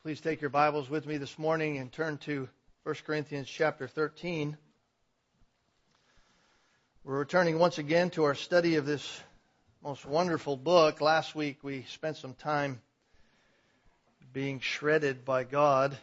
Please take your Bibles with me this morning and turn to 1 Corinthians chapter 13. We're returning once again to our study of this most wonderful book. Last week we spent some time being shredded by God.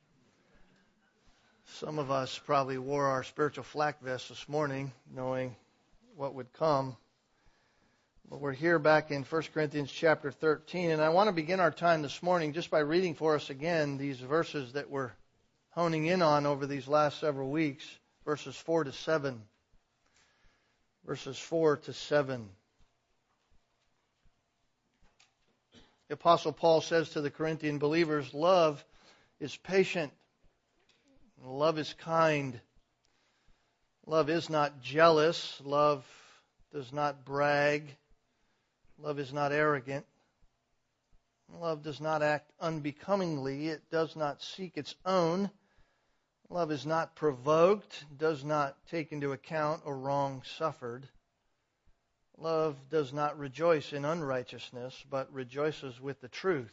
Some of us probably wore our spiritual flak vests this morning, knowing what would come. But we're here back in 1 Corinthians chapter 13, and I want to begin our time this morning just by reading for us again these verses that we're honing in on over these last several weeks, verses 4 to 7. Verses 4 to 7. The Apostle Paul says to the Corinthian believers, love is patient, love is kind, love is not jealous, love does not brag, love is not arrogant. Love does not act unbecomingly. It does not seek its own. Love is not provoked, does not take into account a wrong suffered. Love does not rejoice in unrighteousness, but rejoices with the truth.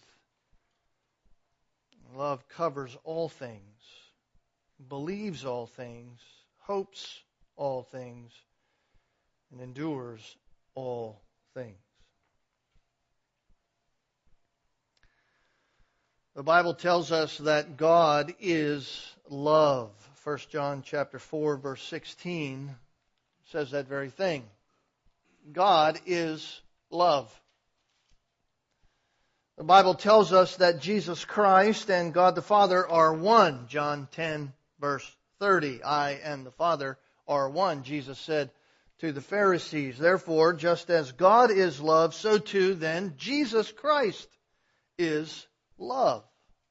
Love covers all things, believes all things, hopes all things, and endures all things. The Bible tells us that God is love. 1 John chapter 4, verse 16 says that very thing. God is love. The Bible tells us that Jesus Christ and God the Father are one. John 10, verse 30. I and the Father are one, Jesus said to the Pharisees. Therefore, just as God is love, so too then Jesus Christ is love.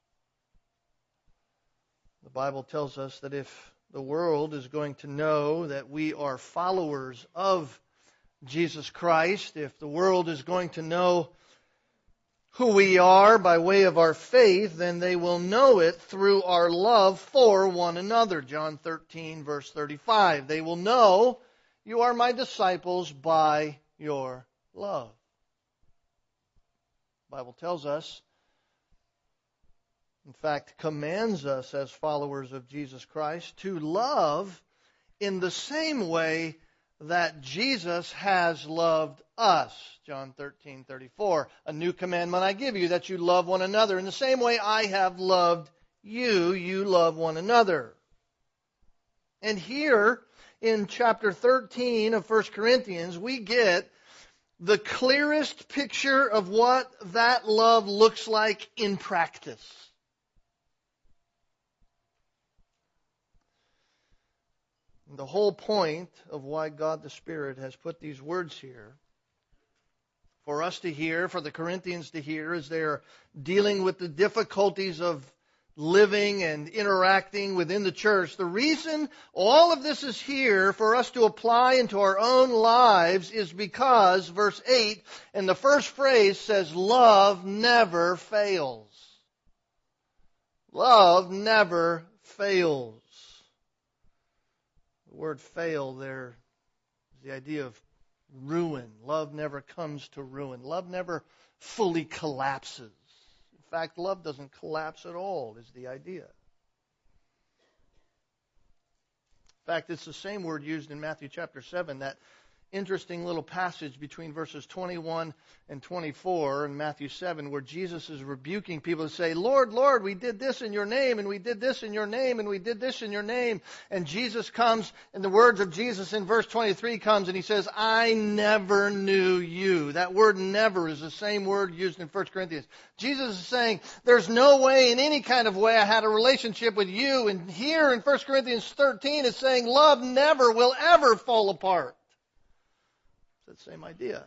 The Bible tells us that if the world is going to know that we are followers of Jesus Christ, if the world is going to know who we are by way of our faith, then they will know it through our love for one another. John 13, verse 35. They will know you are my disciples by your love. The Bible tells us, in fact, commands us as followers of Jesus Christ to love in the same way that Jesus has loved us. John 13:34. A new commandment I give you, that you love one another. In the same way I have loved you, you love one another. And here in chapter 13 of 1 Corinthians, we get the clearest picture of what that love looks like in practice. The whole point of why God the Spirit has put these words here, for us to hear, for the Corinthians to hear, as they're dealing with the difficulties of living and interacting within the church. The reason all of this is here for us to apply into our own lives is because, verse 8, and the first phrase says, love never fails. Love never fails. The word fail there is the idea of ruin. Love never comes to ruin. Love never fully collapses. In fact, love doesn't collapse at all, is the idea. In fact, it's the same word used in Matthew chapter 7, that interesting little passage between verses 21 and 24 in Matthew 7, where Jesus is rebuking people to say, Lord, Lord, we did this in your name, and we did this in your name, and we did this in your name. And Jesus comes, and the words of Jesus in verse 23 comes, and he says, I never knew you. That word never is the same word used in 1 Corinthians. Jesus is saying, there's no way, in any kind of way, I had a relationship with you. And here in 1 Corinthians 13, it's saying, love never will ever fall apart. That same idea.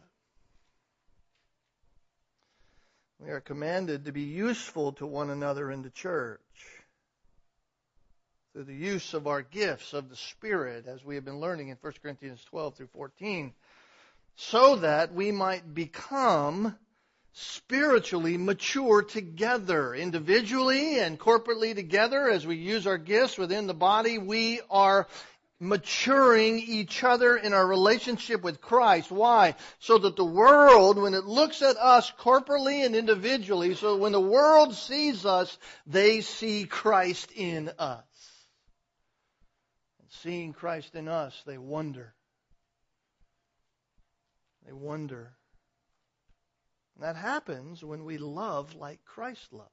We are commanded to be useful to one another in the church through the use of our gifts of the Spirit, as we have been learning in 1 Corinthians 12 through 14, so that we might become spiritually mature together, individually and corporately together. As we use our gifts within the body, we are maturing each other in our relationship with Christ. Why? So that the world, when it looks at us corporately and individually, so when the world sees us, they see Christ in us. And seeing Christ in us, they wonder. They wonder. And that happens when we love like Christ loved.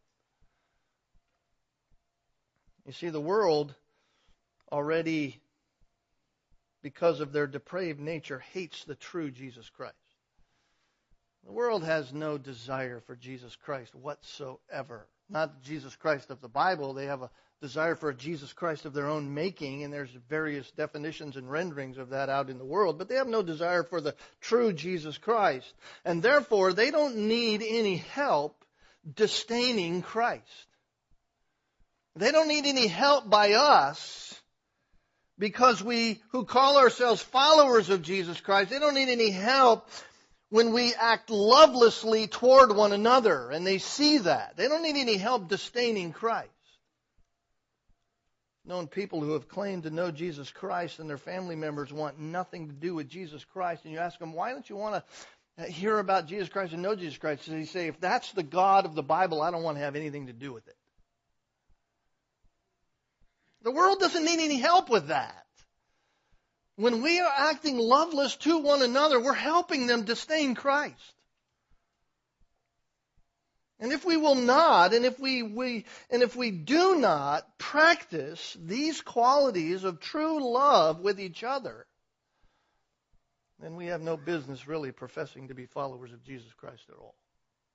You see, the world already, because of their depraved nature, hates the true Jesus Christ. The world has no desire for Jesus Christ whatsoever. Not Jesus Christ of the Bible. They have a desire for a Jesus Christ of their own making, and there's various definitions and renderings of that out in the world, but they have no desire for the true Jesus Christ. And therefore, they don't need any help disdaining Christ. They don't need any help by us, because we who call ourselves followers of Jesus Christ, they don't need any help when we act lovelessly toward one another, and they see that. They don't need any help disdaining Christ. Known people who have claimed to know Jesus Christ and their family members want nothing to do with Jesus Christ, and you ask them, why don't you want to hear about Jesus Christ and know Jesus Christ? And they say, if that's the God of the Bible, I don't want to have anything to do with it. The world doesn't need any help with that. When we are acting loveless to one another, we're helping them disdain Christ. And if we will not, and if we do not practice these qualities of true love with each other, then we have no business really professing to be followers of Jesus Christ at all.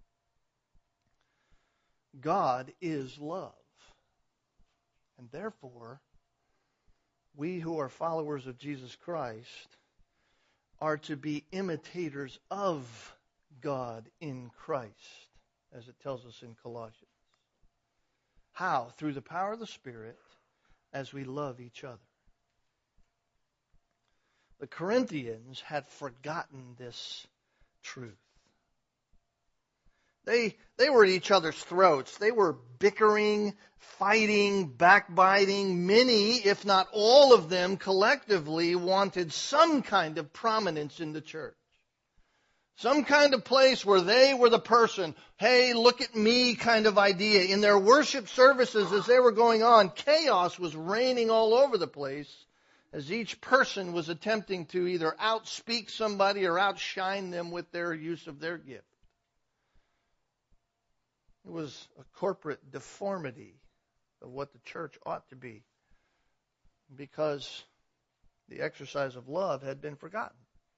God is love. And therefore, we who are followers of Jesus Christ are to be imitators of God in Christ, as it tells us in Colossians. How? Through the power of the Spirit, as we love each other. The Corinthians had forgotten this truth. They were at each other's throats. They were bickering, fighting, backbiting. Many, if not all of them, collectively wanted some kind of prominence in the church. Some kind of place where they were the person, hey, look at me kind of idea. In their worship services as they were going on, chaos was reigning all over the place as each person was attempting to either outspeak somebody or outshine them with their use of their gift. It was a corporate deformity of what the church ought to be, because the exercise of love had been forgotten.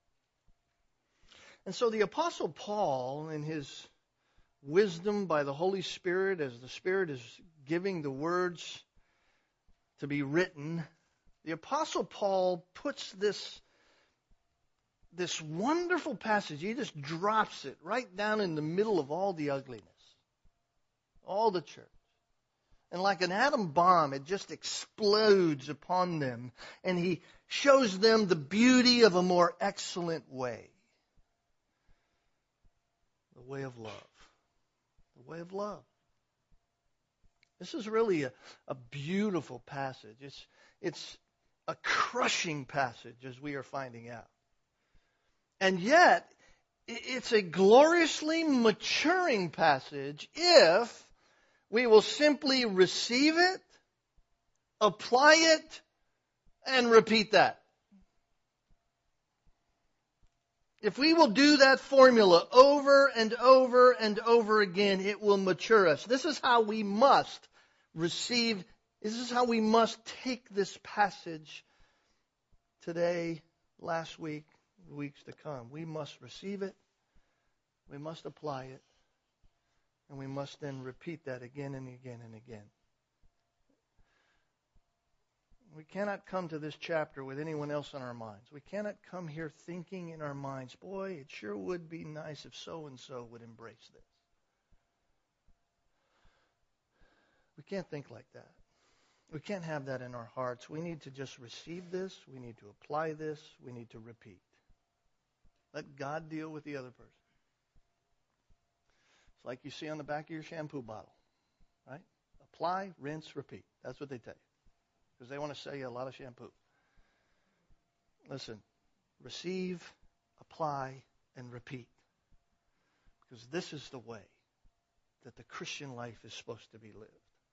And so the Apostle Paul, in his wisdom by the Holy Spirit, as the Spirit is giving the words to be written, the Apostle Paul puts this wonderful passage, he just drops it right down in the middle of all the ugliness. All the church. And like an atom bomb, it just explodes upon them. And he shows them the beauty of a more excellent way. The way of love. The way of love. This is really a beautiful passage. It's a crushing passage, as we are finding out. And yet, it's a gloriously maturing passage if we will simply receive it, apply it, and repeat that. If we will do that formula over and over and over again, it will mature us. This is how we must receive, this is how we must take this passage today, last week, weeks to come. We must receive it, we must apply it, and we must then repeat that again and again and again. We cannot come to this chapter with anyone else on our minds. We cannot come here thinking in our minds, boy, it sure would be nice if so-and-so would embrace this. We can't think like that. We can't have that in our hearts. We need to just receive this. We need to apply this. We need to repeat. Let God deal with the other person. It's like you see on the back of your shampoo bottle, right? Apply, rinse, repeat. That's what they tell you, because they want to sell you a lot of shampoo. Listen, receive, apply, and repeat. Because this is the way that the Christian life is supposed to be lived.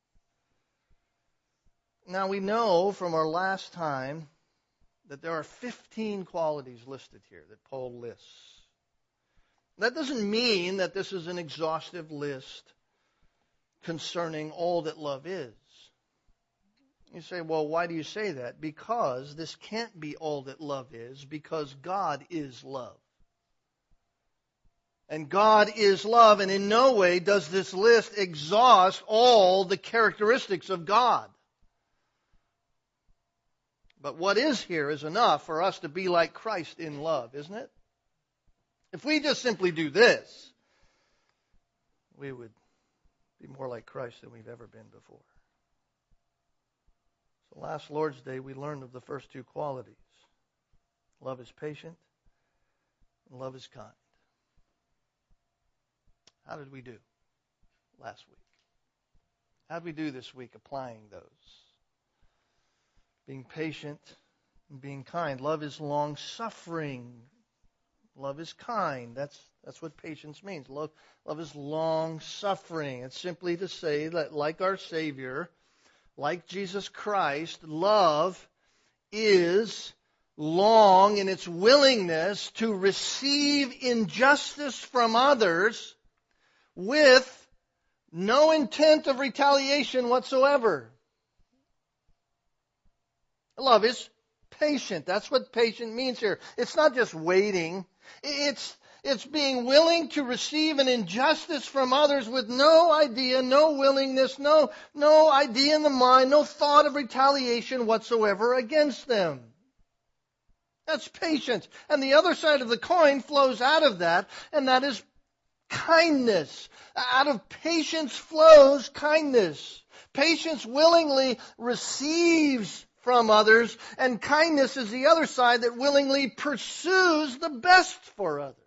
Now we know from our last time that there are 15 qualities listed here that Paul lists. That doesn't mean that this is an exhaustive list concerning all that love is. You say, well, why do you say that? Because this can't be all that love is, because God is love. And God is love, and in no way does this list exhaust all the characteristics of God. But what is here is enough for us to be like Christ in love, isn't it? If we just simply do this, we would be more like Christ than we've ever been before. So last Lord's Day, we learned of the first two qualities. Love is patient, and love is kind. How did we do last week? How did we do this week applying those? Being patient and being kind. Love is long-suffering. Love is kind. That's what patience means. Love is long-suffering. It's simply to say that like our Savior, like Jesus Christ, love is long in its willingness to receive injustice from others with no intent of retaliation whatsoever. Love is patient. That's what patient means here. It's not just waiting. It's being willing to receive an injustice from others with no idea, no willingness, no idea in the mind, no thought of retaliation whatsoever against them. That's patience. And the other side of the coin flows out of that, and that is kindness. Out of patience flows kindness. Patience willingly receives from others, and kindness is the other side that willingly pursues the best for others.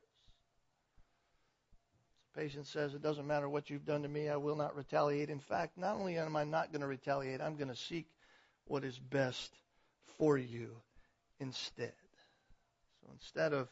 Patience says, it doesn't matter what you've done to me, I will not retaliate. In fact, not only am I not going to retaliate, I'm going to seek what is best for you instead. So instead of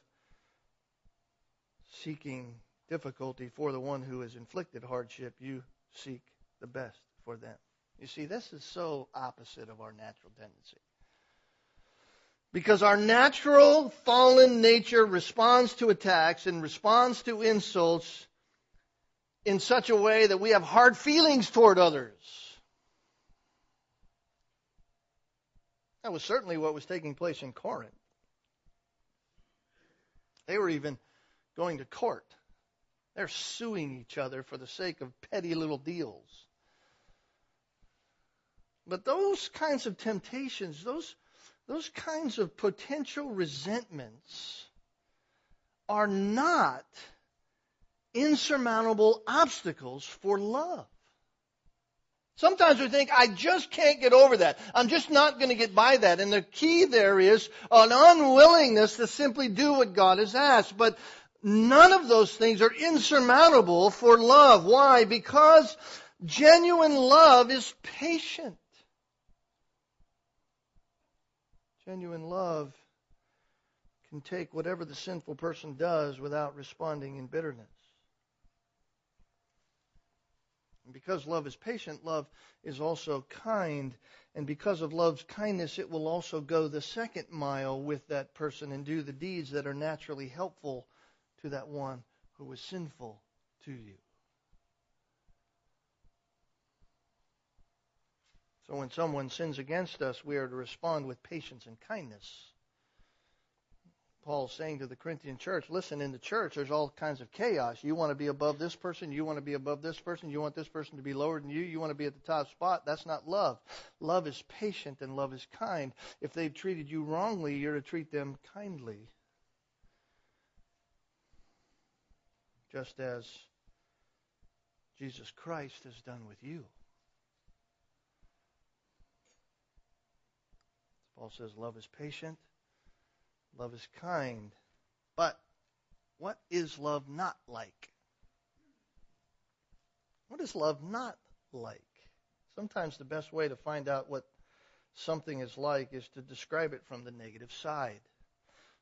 seeking difficulty for the one who has inflicted hardship, you seek the best for them. You see, this is so opposite of our natural tendency. Because our natural fallen nature responds to attacks and responds to insults in such a way that we have hard feelings toward others. That was certainly what was taking place in Corinth. They were even going to court. They're suing each other for the sake of petty little deals. But those kinds of temptations, those kinds of potential resentments are not insurmountable obstacles for love. Sometimes we think, I just can't get over that. I'm just not going to get by that. And the key there is an unwillingness to simply do what God has asked. But none of those things are insurmountable for love. Why? Because genuine love is patient. Genuine love can take whatever the sinful person does without responding in bitterness. And because love is patient, love is also kind. And because of love's kindness, it will also go the second mile with that person and do the deeds that are naturally helpful to that one who was sinful to you. So when someone sins against us, we are to respond with patience and kindness. Paul's saying to the Corinthian church, listen, in the church there's all kinds of chaos. You want to be above this person, you want to be above this person, you want this person to be lower than you want to be at the top spot. That's not love. Love is patient and love is kind. If they've treated you wrongly, you're to treat them kindly. Just as Jesus Christ has done with you. Paul says love is patient, love is kind. But what is love not like? What is love not like? Sometimes the best way to find out what something is like is to describe it from the negative side.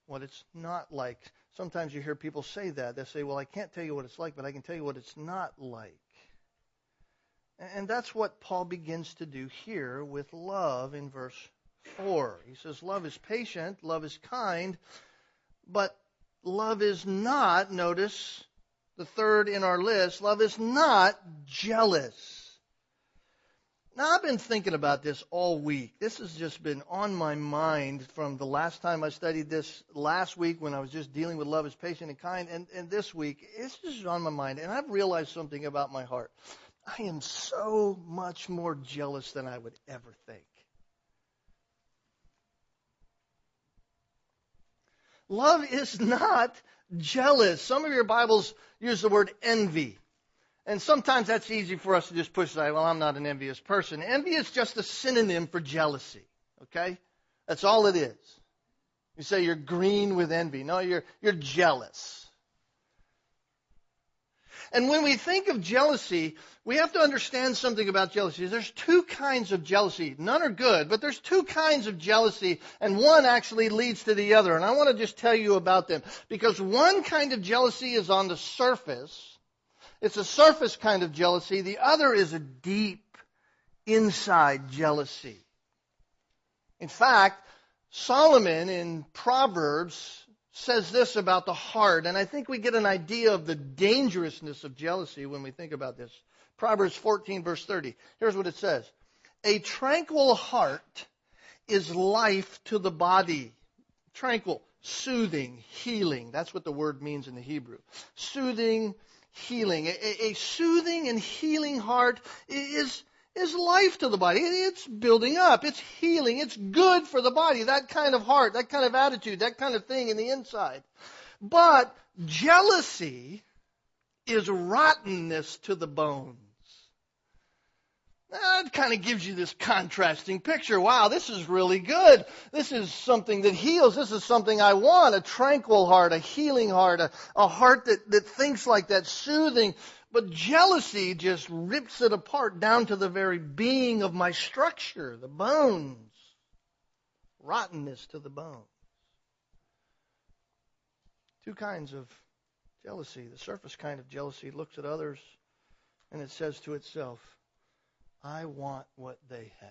what it's not like. Sometimes you hear people say that. They say, well, I can't tell you what it's like, but I can tell you what it's not like. And that's what Paul begins to do here with love in verse 4. He says, love is patient, love is kind, but love is not, notice the third in our list, love is not jealous. Now, I've been thinking about this all week. This has just been on my mind from the last time I studied this last week when I was just dealing with love is patient and kind. And this week, it's just on my mind. And I've realized something about my heart. I am so much more jealous than I would ever think. Love is not jealous. Some of your Bibles use the word envy. And sometimes that's easy for us to just push aside. Well, I'm not an envious person. Envy is just a synonym for jealousy. Okay? That's all it is. You say you're green with envy. No, you're jealous. And when we think of jealousy, we have to understand something about jealousy. There's two kinds of jealousy. None are good, but there's two kinds of jealousy, and one actually leads to the other. And I want to just tell you about them. Because one kind of jealousy is on the surface. It's a surface kind of jealousy. The other is a deep inside jealousy. In fact, Solomon in Proverbs says this about the heart, and I think we get an idea of the dangerousness of jealousy when we think about this. Proverbs 14, verse 30. Here's what it says. A tranquil heart is life to the body. Tranquil, soothing, healing. That's what the word means in the Hebrew. Soothing, healing. A soothing and healing heart is life to the body. It's building up. It's healing. It's good for the body. That kind of heart, that kind of attitude, that kind of thing in the inside. But jealousy is rottenness to the bones. That kind of gives you this contrasting picture. Wow, this is really good. This is something that heals. This is something I want. A tranquil heart, a healing heart, a heart that thinks like that, soothing. But jealousy just rips it apart down to the very being of my structure, the bones. Rottenness to the bones. Two kinds of jealousy. The surface kind of jealousy looks at others and it says to itself, I want what they have.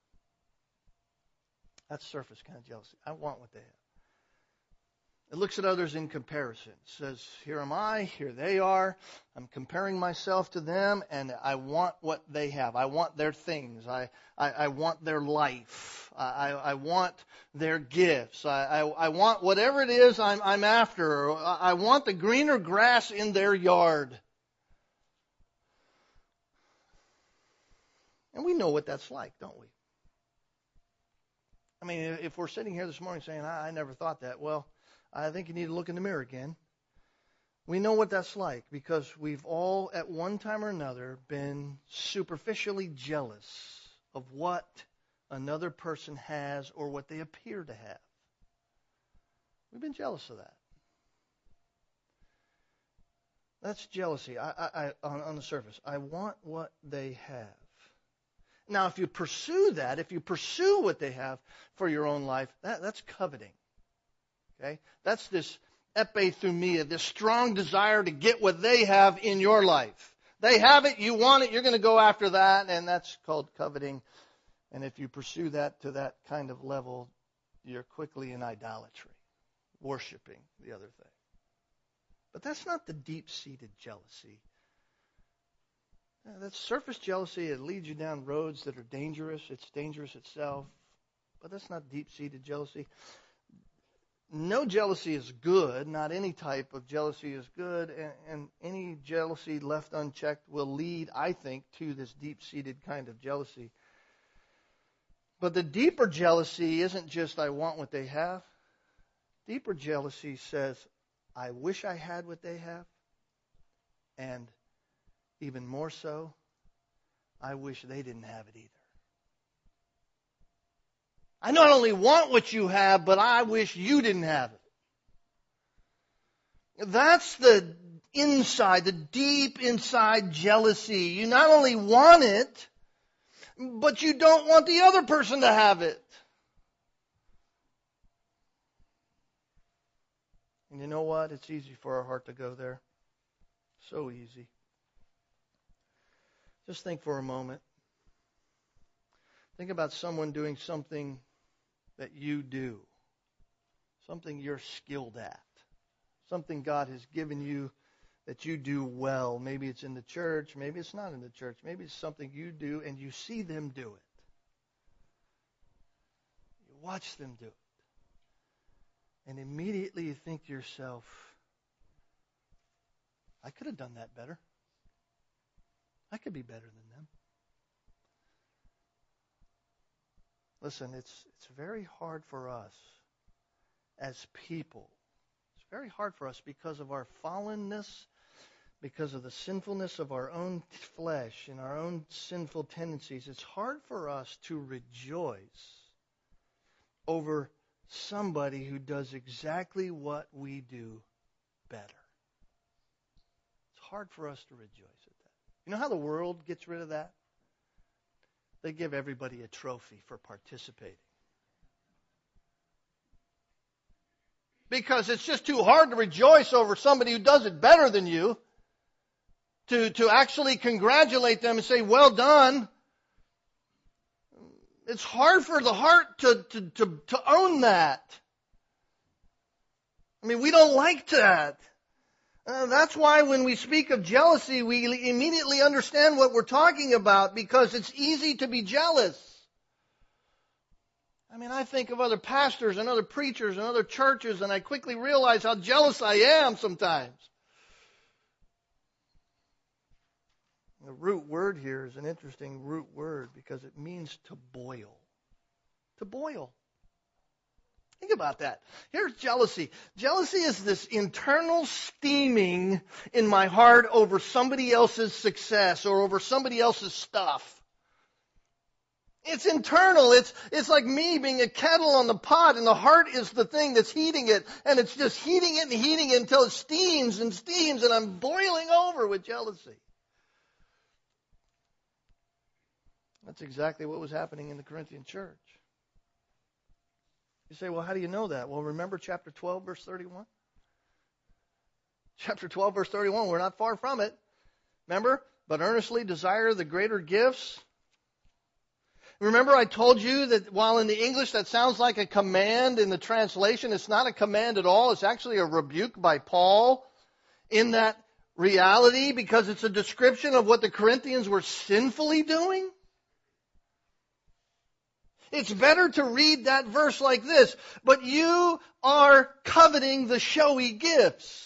That's surface kind of jealousy. I want what they have. It looks at others in comparison. It says, here am I, here they are. I'm comparing myself to them, and I want what they have. I want their things. I want their life. I want their gifts. I want whatever it is I'm after. I want the greener grass in their yard. And we know what that's like, don't we? I mean, if we're sitting here this morning saying, I never thought that, well, I think you need to look in the mirror again. We know what that's like because we've all, at one time or another, been superficially jealous of what another person has or what they appear to have. We've been jealous of that. That's jealousy on the surface. I want what they have. Now, if you pursue that, if you pursue what they have for your own life, that's coveting. Okay? That's this epithumia, this strong desire to get what they have in your life. They have it, you want it, you're going to go after that, and that's called coveting. And if you pursue that to that kind of level, you're quickly in idolatry, worshiping the other thing. But that's not the deep-seated jealousy. That's surface jealousy. It leads you down roads that are dangerous. It's dangerous itself. But that's not deep-seated jealousy. No jealousy is good. Not any type of jealousy is good. And any jealousy left unchecked will lead, I think, to this deep-seated kind of jealousy. But the deeper jealousy isn't just I want what they have. Deeper jealousy says, I wish I had what they have. And even more so, I wish they didn't have it either. I not only want what you have, but I wish you didn't have it. That's the inside, the deep inside jealousy. You not only want it, but you don't want the other person to have it. And you know what? It's easy for our heart to go there. So easy. Just think for a moment. Think about someone doing something that you do. Something you're skilled at. Something God has given you that you do well. Maybe it's in the church. Maybe it's not in the church. Maybe it's something you do and you see them do it. You watch them do it. And immediately you think to yourself, I could have done that better. I could be better than them. Listen, it's very hard for us as people. It's very hard for us because of our fallenness, because of the sinfulness of our own flesh and our own sinful tendencies. It's hard for us to rejoice over somebody who does exactly what we do better. It's hard for us to rejoice at that. You know how the world gets rid of that? They give everybody a trophy for participating. Because it's just too hard to rejoice over somebody who does it better than you. To actually congratulate them and say, well done. It's hard for the heart to own that. I mean, we don't like that. That's why when we speak of jealousy, we immediately understand what we're talking about, because it's easy to be jealous. I mean, I think of other pastors and other preachers and other churches, and I quickly realize how jealous I am sometimes. The root word here is an interesting root word because it means to boil. To boil. Think about that. Here's jealousy. Jealousy is this internal steaming in my heart over somebody else's success or over somebody else's stuff. It's internal. It's like me being a kettle on the pot, and the heart is the thing that's heating it, and it's just heating it and heating it until it steams, and I'm boiling over with jealousy. That's exactly what was happening in the Corinthian church. You say, well, how do you know that? Well, remember chapter 12, verse 31? Chapter 12, verse 31, we're not far from it. Remember? But earnestly desire the greater gifts. Remember I told you that while in the English that sounds like a command in the translation, it's not a command at all. It's actually a rebuke by Paul in that reality, because it's a description of what the Corinthians were sinfully doing. It's better to read that verse like this. But you are coveting the showy gifts.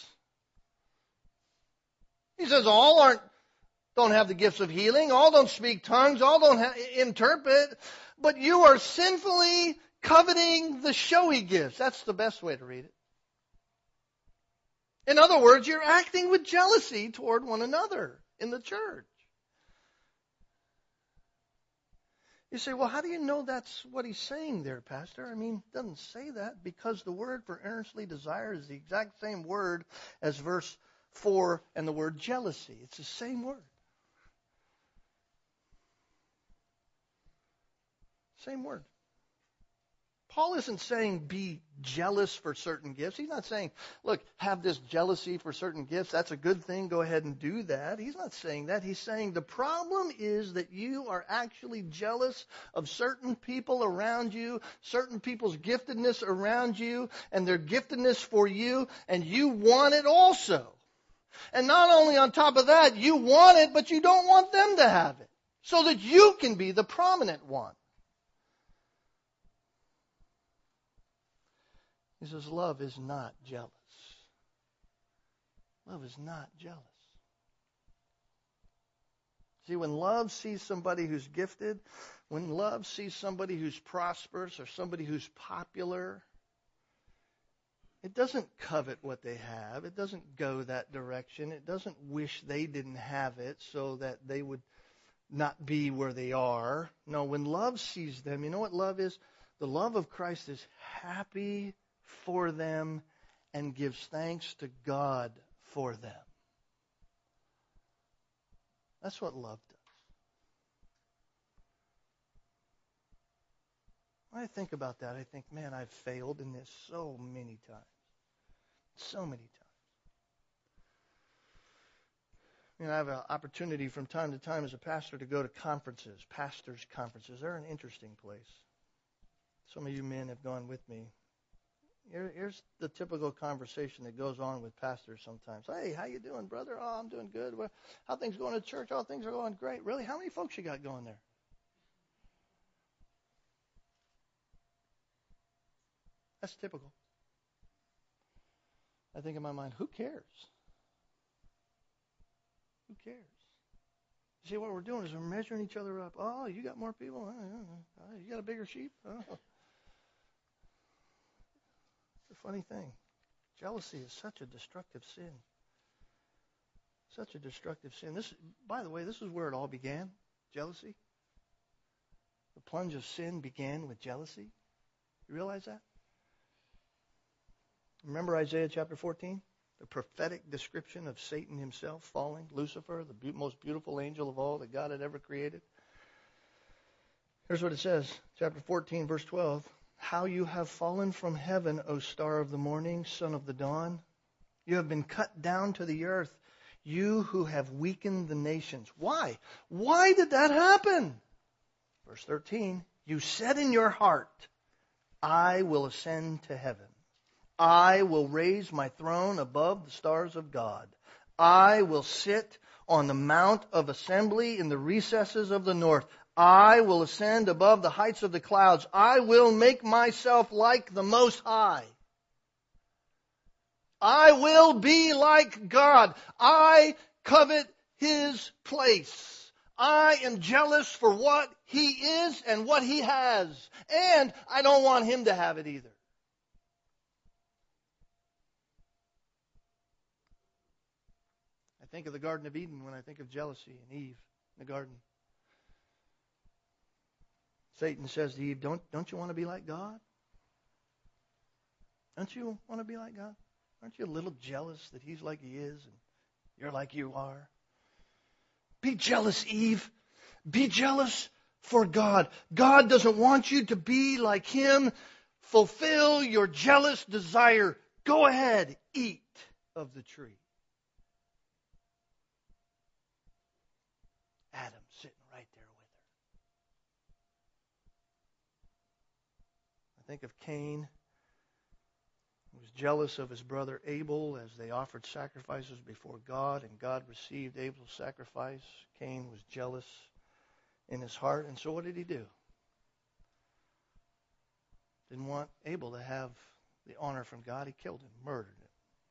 He says all don't have the gifts of healing. All don't speak tongues. All don't interpret. But you are sinfully coveting the showy gifts. That's the best way to read it. In other words, you're acting with jealousy toward one another in the church. You say, well, how do you know that's what he's saying there, Pastor? I mean, it doesn't say that, because the word for earnestly desire is the exact same word as verse 4 and the word jealousy. It's the same word. Same word. Paul isn't saying be jealous for certain gifts. He's not saying, look, have this jealousy for certain gifts. That's a good thing. Go ahead and do that. He's not saying that. He's saying the problem is that you are actually jealous of certain people around you, certain people's giftedness around you, and their giftedness for you, and you want it also. And not only on top of that, you want it, but you don't want them to have it, so that you can be the prominent one. He says, love is not jealous. Love is not jealous. See, when love sees somebody who's gifted, when love sees somebody who's prosperous or somebody who's popular, it doesn't covet what they have. It doesn't go that direction. It doesn't wish they didn't have it so that they would not be where they are. No, when love sees them, you know what love is? The love of Christ is happy for them and gives thanks to God for them. That's what love does. When I think about that, I think, man, I've failed in this so many times. So many times. I have an opportunity from time to time as a pastor to go to conferences, pastors' conferences. They're an interesting place. Some of you men have gone with me. Here's the typical conversation that goes on with pastors sometimes. Hey, how you doing, brother? Oh, I'm doing good. Well, how things going at church? Oh, things are going great. Really? How many folks you got going there? That's typical. I think in my mind, who cares? Who cares? See, what we're doing is we're measuring each other up. Oh, you got more people? You got a bigger sheep? Oh. It's a funny thing. Jealousy is such a destructive sin. Such a destructive sin. By the way, this is where it all began. Jealousy. The plunge of sin began with jealousy. You realize that? Remember Isaiah chapter 14? The prophetic description of Satan himself falling, Lucifer, the most beautiful angel of all that God had ever created. Here's what it says, chapter 14, verse 12. How you have fallen from heaven, O star of the morning, son of the dawn. You have been cut down to the earth, you who have weakened the nations. Why? Why did that happen? Verse 13, you said in your heart, I will ascend to heaven. I will raise my throne above the stars of God. I will sit on the mount of assembly in the recesses of the north. I will ascend above the heights of the clouds. I will make myself like the Most High. I will be like God. I covet His place. I am jealous for what He is and what He has. And I don't want Him to have it either. I think of the Garden of Eden when I think of jealousy and Eve in the garden. Satan says to Eve, don't you want to be like God? Don't you want to be like God? Aren't you a little jealous that He's like He is and you're like you are? Be jealous, Eve. Be jealous for God. God doesn't want you to be like Him. Fulfill your jealous desire. Go ahead, eat of the tree. Adam sitting right there with her. I think of Cain, who was jealous of his brother Abel as they offered sacrifices before God, and God received Abel's sacrifice. Cain was jealous in his heart, and so what did he do? Didn't want Abel to have the honor from God. He killed him, murdered him.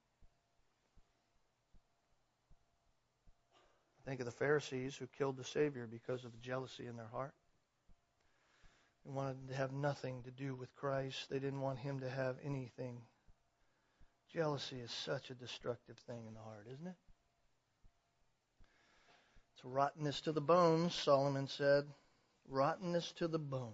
Think of the Pharisees who killed the Savior because of the jealousy in their heart. They wanted to have nothing to do with Christ. They didn't want Him to have anything. Jealousy is such a destructive thing in the heart, isn't it? It's rottenness to the bones, Solomon said. Rottenness to the bones.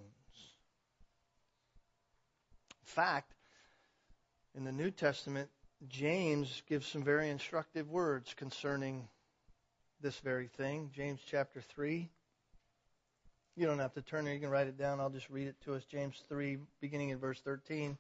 In fact, in the New Testament, James gives some very instructive words concerning this very thing. James chapter 3. You don't have to turn there. You can write it down. I'll just read it to us. James 3, beginning in verse 13.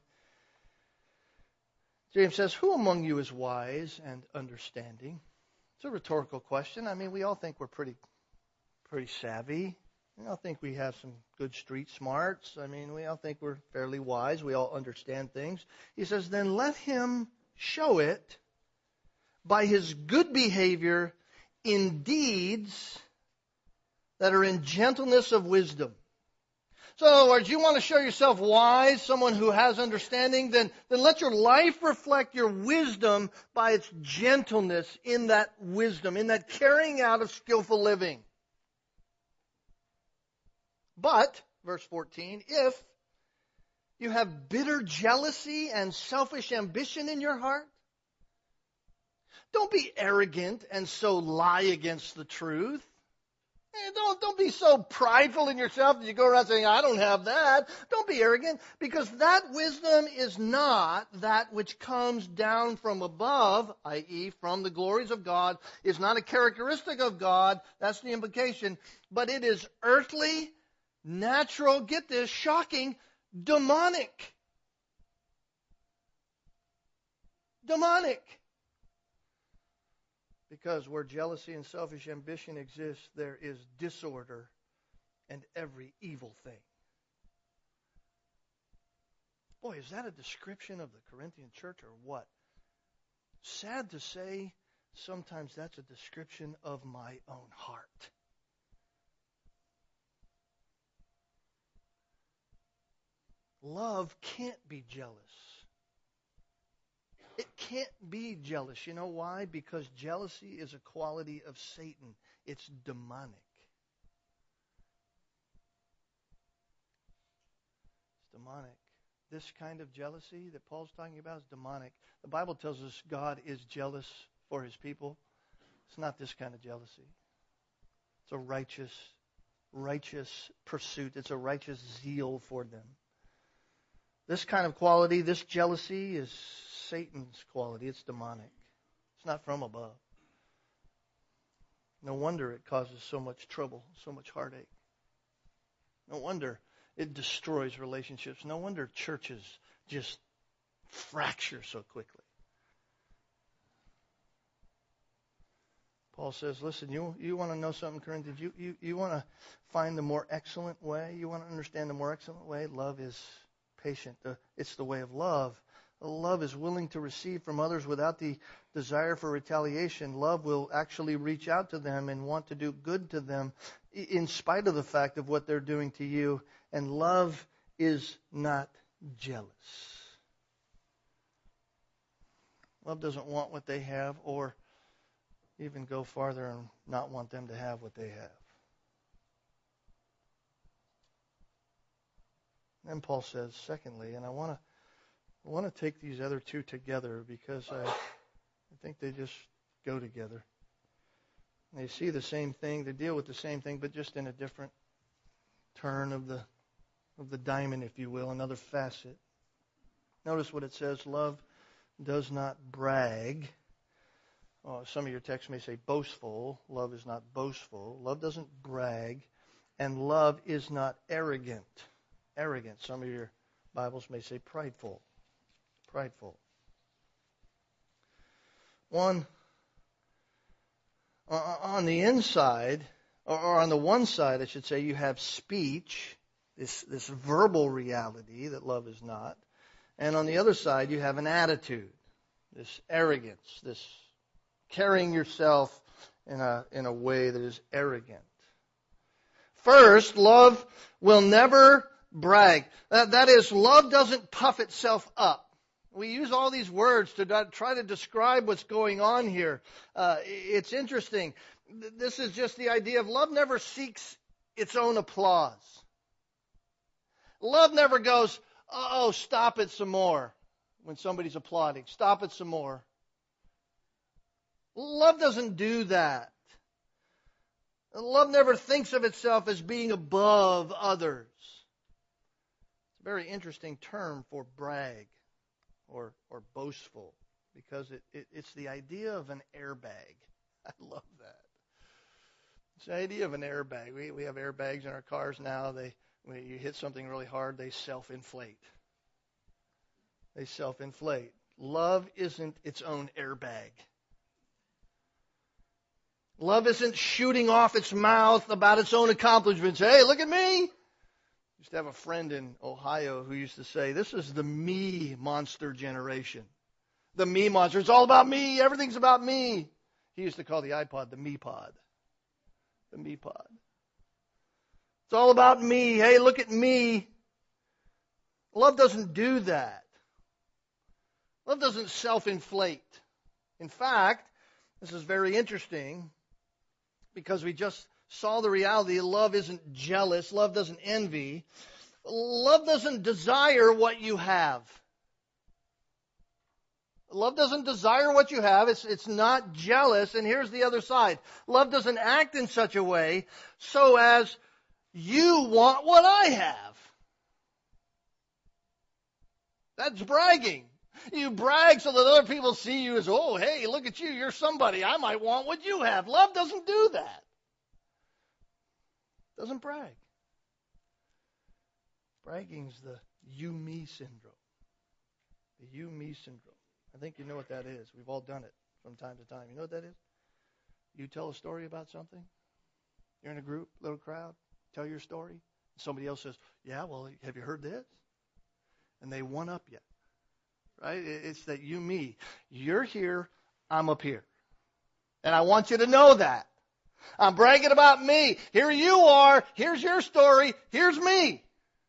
James says, who among you is wise and understanding? It's a rhetorical question. I mean, we all think we're pretty savvy. We all think we have some good street smarts. I mean, we all think we're fairly wise. We all understand things. He says, then let him show it by his good behavior in deeds that are in gentleness of wisdom. So in other words, you want to show yourself wise, someone who has understanding, then let your life reflect your wisdom by its gentleness in that wisdom, in that carrying out of skillful living. But, verse 14, if you have bitter jealousy and selfish ambition in your heart, don't be arrogant and so lie against the truth. Don't be so prideful in yourself that you go around saying, I don't have that. Don't be arrogant, because that wisdom is not that which comes down from above, i.e. from the glories of God. It's not a characteristic of God. That's the implication. But it is earthly, natural, get this, shocking, demonic. demonic. Because where jealousy and selfish ambition exist, there is disorder and every evil thing. Boy, is that a description of the Corinthian church or what? Sad to say, sometimes that's a description of my own heart. Love can't be jealous. It can't be jealous. You know why? Because jealousy is a quality of Satan. It's demonic. It's demonic. This kind of jealousy that Paul's talking about is demonic. The Bible tells us God is jealous for his people. It's not this kind of jealousy. It's a righteous pursuit. It's a righteous zeal for them. This kind of quality, this jealousy, is Satan's quality. It's demonic. It's not from above. No wonder it causes so much trouble, so much heartache. No wonder it destroys relationships. No wonder churches just fracture so quickly. Paul says, listen, you want to know something, Corinthians? You want to find the more excellent way? You want to understand the more excellent way? Love is patient. It's the way of love. Love is willing to receive from others without the desire for retaliation. Love will actually reach out to them and want to do good to them in spite of the fact of what they're doing to you. And love is not jealous. Love doesn't want what they have or even go farther and not want them to have what they have. Then Paul says, secondly, and I want to take these other two together because I think they just go together. They see the same thing, they deal with the same thing, but just in a different turn of the diamond, if you will, another facet. Notice what it says, love does not brag. Some of your texts may say boastful. Love is not boastful. Love doesn't brag. And love is not arrogant. Arrogant. Some of your Bibles may say prideful. Prideful. One, on the inside, or on the one side, I should say, you have speech, this verbal reality that love is not. And on the other side, you have an attitude, this arrogance, this carrying yourself in a way that is arrogant. First, love will never brag. That is, love doesn't puff itself up. We use all these words to try to describe what's going on here. It's interesting. This is just the idea of love never seeks its own applause. Love never goes, oh, stop it some more when somebody's applauding. Stop it some more. Love doesn't do that. Love never thinks of itself as being above others. It's a very interesting term for brag or boastful because it's the idea of an airbag. I love that. It's the idea of an airbag. We have airbags in our cars now. When you hit something really hard, they self-inflate. They self-inflate. Love isn't its own airbag. Love isn't shooting off its mouth about its own accomplishments. Hey, look at me. I used to have a friend in Ohio who used to say, this is the me monster generation. The me monster. It's all about me. Everything's about me. He used to call the iPod the me pod. The me pod. It's all about me. Hey, look at me. Love doesn't do that. Love doesn't self-inflate. In fact, this is very interesting because we just saw the reality. Love isn't jealous. Love doesn't envy. Love doesn't desire what you have. Love doesn't desire what you have. It's not jealous. And here's the other side. Love doesn't act in such a way so as you want what I have. That's bragging. You brag so that other people see you as, oh, hey, look at you. You're somebody. I might want what you have. Love doesn't do that. Doesn't brag. Bragging's the you-me syndrome. The you-me syndrome. I think you know what that is. We've all done it from time to time. You know what that is? You tell a story about something. You're in a group, little crowd, tell your story. Somebody else says, yeah, well, have you heard this? And they one up you. Right? It's that you, me. You're here, I'm up here. And I want you to know that. I'm bragging about me. Here you are. Here's your story. Here's me.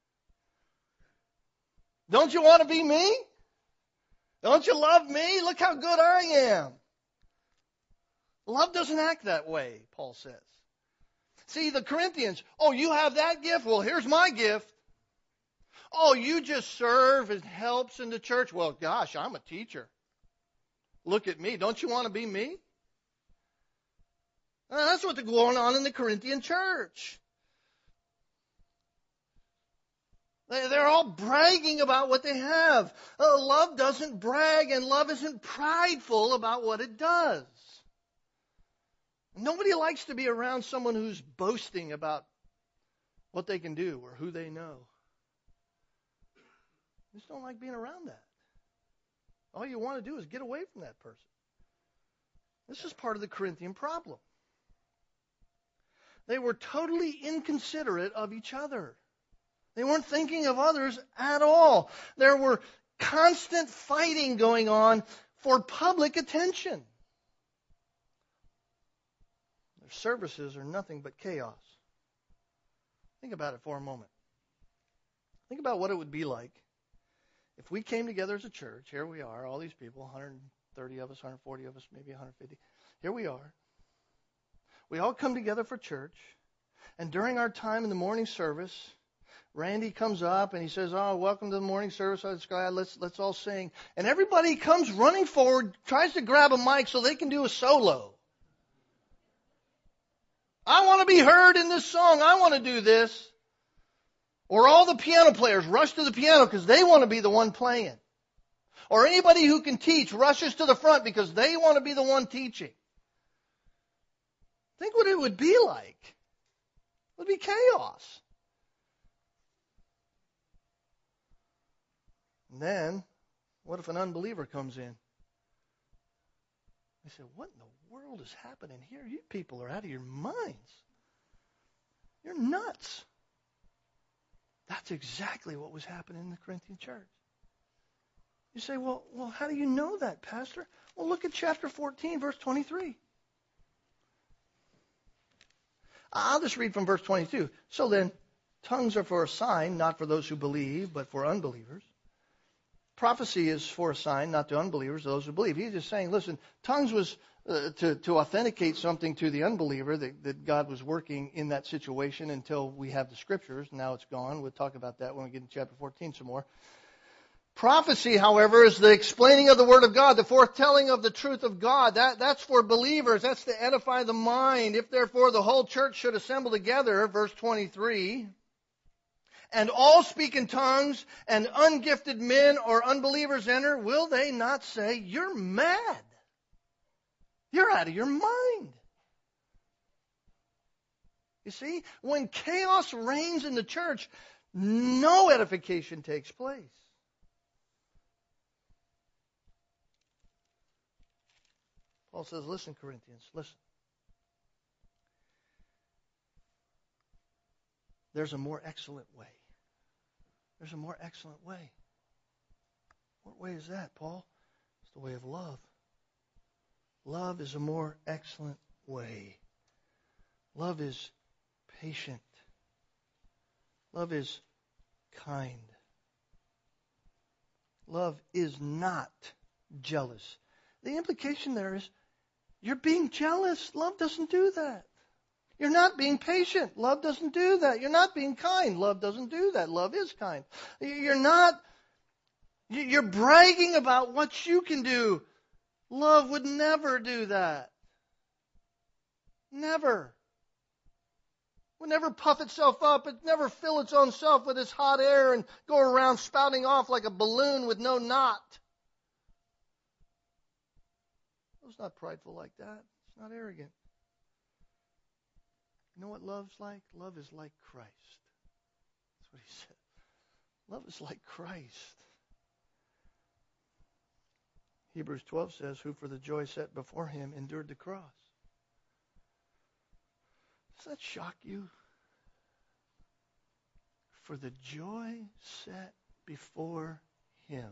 Don't you want to be me? Don't you love me? Look how good I am. Love doesn't act that way, Paul says. See, the Corinthians, oh, you have that gift? Well, here's my gift. Oh, you just serve and helps in the church? Well, gosh, I'm a teacher. Look at me. Don't you want to be me? That's what's going on in the Corinthian church. They're all bragging about what they have. Love doesn't brag, and love isn't prideful about what it does. Nobody likes to be around someone who's boasting about what they can do or who they know. I just don't like being around that. All you want to do is get away from that person. This is part of the Corinthian problem. They were totally inconsiderate of each other. They weren't thinking of others at all. There were constant fighting going on for public attention. Their services are nothing but chaos. Think about it for a moment. Think about what it would be like if we came together as a church. Here we are, all these people, 130 of us, 140 of us, maybe 150. Here we are. We all come together for church, and during our time in the morning service, Randy comes up and he says, oh, welcome to the morning service. Let's all sing. And everybody comes running forward, tries to grab a mic so they can do a solo. I want to be heard in this song. I want to do this. Or all the piano players rush to the piano because they want to be the one playing. Or anybody who can teach rushes to the front because they want to be the one teaching. Think what it would be like. It would be chaos. And then, what if an unbeliever comes in? They say, what in the world is happening here? You people are out of your minds. You're nuts. That's exactly what was happening in the Corinthian church. You say, well, how do you know that, Pastor? Well, look at chapter 14, verse 23. I'll just read from verse 22. So then, tongues are for a sign, not for those who believe, but for unbelievers. Prophecy is for a sign, not to unbelievers, those who believe. He's just saying, listen, tongues was to authenticate something to the unbeliever, that God was working in that situation until we have the Scriptures. Now it's gone. We'll talk about that when we get into chapter 14 some more. Prophecy, however, is the explaining of the Word of God, the foretelling of the truth of God. That's for believers. That's to edify the mind. If therefore the whole church should assemble together, verse 23, and all speak in tongues, and ungifted men or unbelievers enter, will they not say, you're mad? You're out of your mind. You see, when chaos reigns in the church, no edification takes place. Paul says, listen, Corinthians, listen. There's a more excellent way. There's a more excellent way. What way is that, Paul? It's the way of love. Love is a more excellent way. Love is patient. Love is kind. Love is not jealous. The implication there is you're being jealous. Love doesn't do that. You're not being patient. Love doesn't do that. You're not being kind. Love doesn't do that. Love is kind. You're bragging about what you can do. Love would never do that. Never. Would never puff itself up. It never fill its own self with its hot air and go around spouting off like a balloon with no knot. Love's not prideful like that. It's not arrogant. You know what love's like? Love is like Christ. That's what he said. Love is like Christ. Hebrews 12 says, who for the joy set before him endured the cross. Does that shock you? For the joy set before him.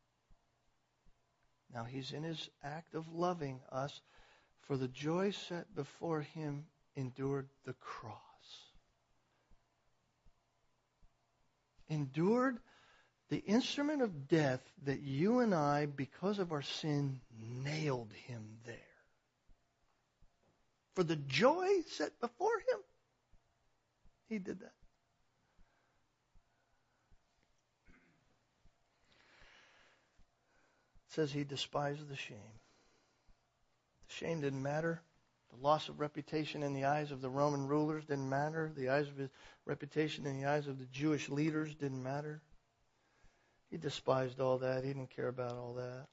Now he's in his act of loving us. For the joy set before him endured the cross. Endured the instrument of death that you and I, because of our sin, nailed him there. For the joy set before him, he did that. It says he despised the shame. The shame didn't matter. The loss of reputation in the eyes of the Roman rulers didn't matter. The eyes of his reputation in the eyes of the Jewish leaders didn't matter. He despised all that. He didn't care about all that.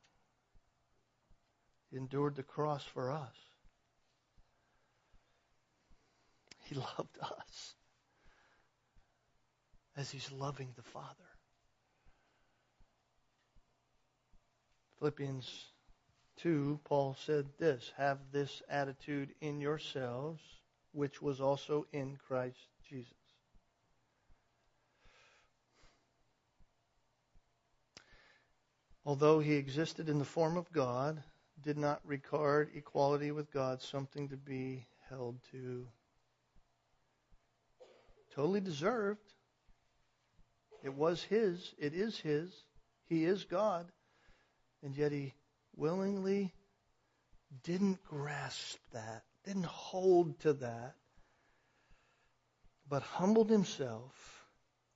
He endured the cross for us. He loved us as he's loving the Father. Philippians 2, Paul said this, have this attitude in yourselves, which was also in Christ Jesus. Although he existed in the form of God, did not regard equality with God something to be held to. Totally deserved. It was his. It is his. He is God. And yet he willingly didn't grasp that, didn't hold to that, but humbled himself,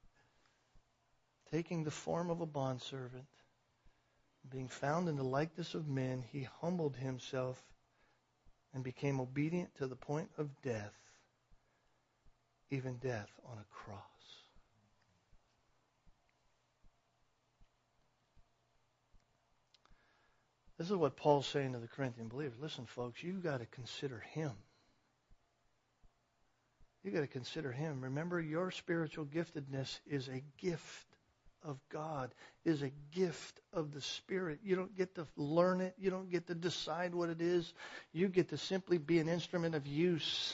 taking the form of a bondservant. Being found in the likeness of men, he humbled himself and became obedient to the point of death, even death on a cross. This is what Paul's saying to the Corinthian believers. Listen, folks, you've got to consider him. You've got to consider him. Remember, your spiritual giftedness is a gift of God, is a gift of the Spirit. You don't get to learn it. You don't get to decide what it is. You get to simply be an instrument of use.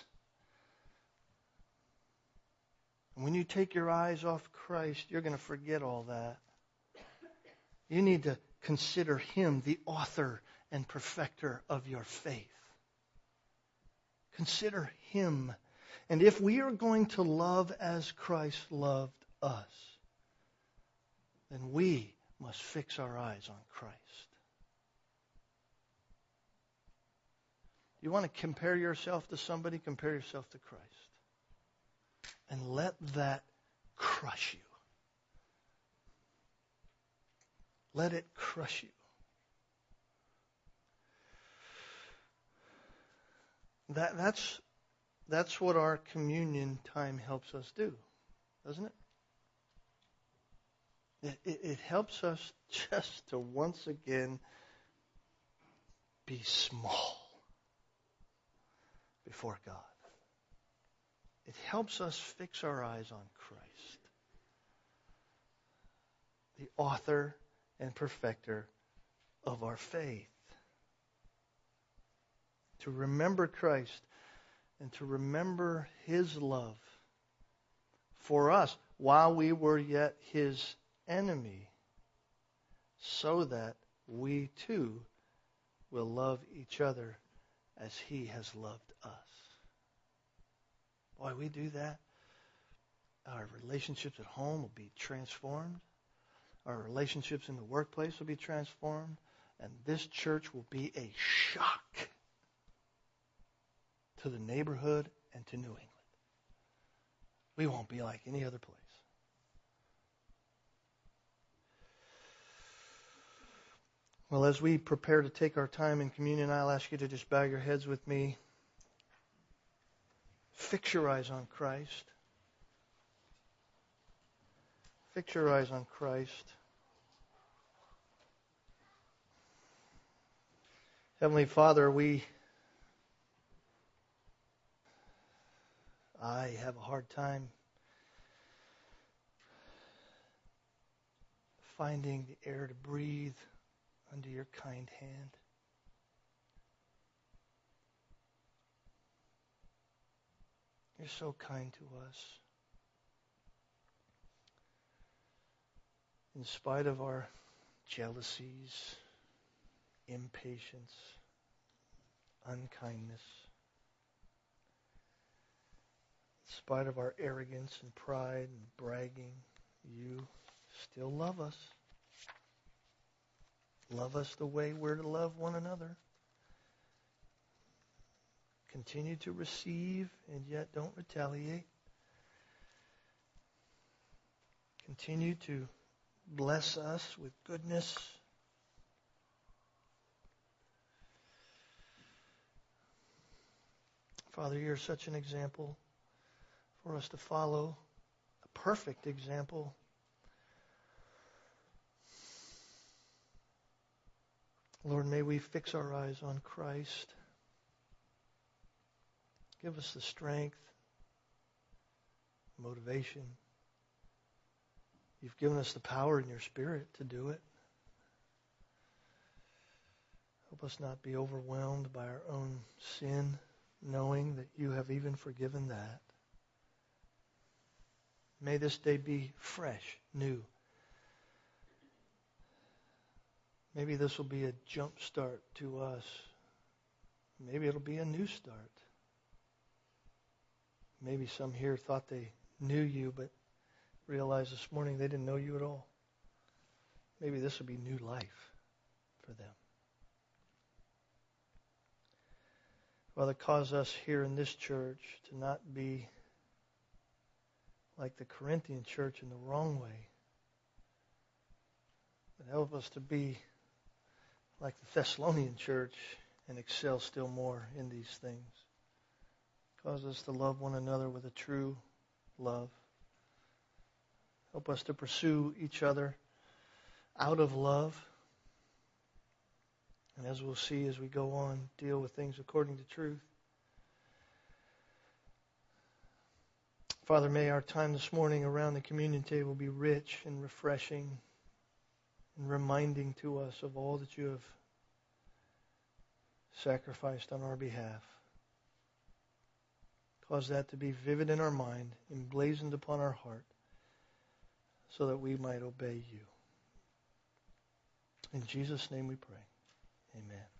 And when you take your eyes off Christ, you're going to forget all that. You need to consider him the author and perfecter of your faith. Consider him. And if we are going to love as Christ loved us, then we must fix our eyes on Christ. You want to compare yourself to somebody? Compare yourself to Christ. And let that crush you. Let it crush you. That's what our communion time helps us do, doesn't it? It helps us just to once again be small before God. It helps us fix our eyes on Christ, the author and perfecter of our faith. To remember Christ and to remember his love for us while we were yet his enemy, so that we too will love each other as he has loved us. Boy, we do that, our relationships at home will be transformed. Our relationships in the workplace will be transformed. And this church will be a shock to the neighborhood and to New England. We won't be like any other place. Well, as we prepare to take our time in communion, I'll ask you to just bow your heads with me. Fix your eyes on Christ. Fix your eyes on Christ. Heavenly Father, I have a hard time finding the air to breathe under your kind hand. You're so kind to us. In spite of our jealousies, impatience, unkindness, in spite of our arrogance and pride and bragging, you still love us. Love us the way we're to love one another. Continue to receive and yet don't retaliate. Continue to bless us with goodness. Father, you're such an example for us to follow, a perfect example. Lord, may we fix our eyes on Christ. Give us the strength, motivation. You've given us the power in your Spirit to do it. Help us not be overwhelmed by our own sin, knowing that you have even forgiven that. May this day be fresh, new. Maybe this will be a jump start to us. Maybe it'll be a new start. Maybe some here thought they knew you, but realized this morning they didn't know you at all. Maybe this will be new life for them. Father, cause us here in this church to not be like the Corinthian church in the wrong way, but help us to be like the Thessalonian church and excel still more in these things. Cause us to love one another with a true love. Help us to pursue each other out of love. And as we'll see as we go on, deal with things according to truth. Father, may our time this morning around the communion table be rich and refreshing and reminding to us of all that you have sacrificed on our behalf. Cause that to be vivid in our mind, emblazoned upon our heart, so that we might obey you. In Jesus' name we pray. Amen.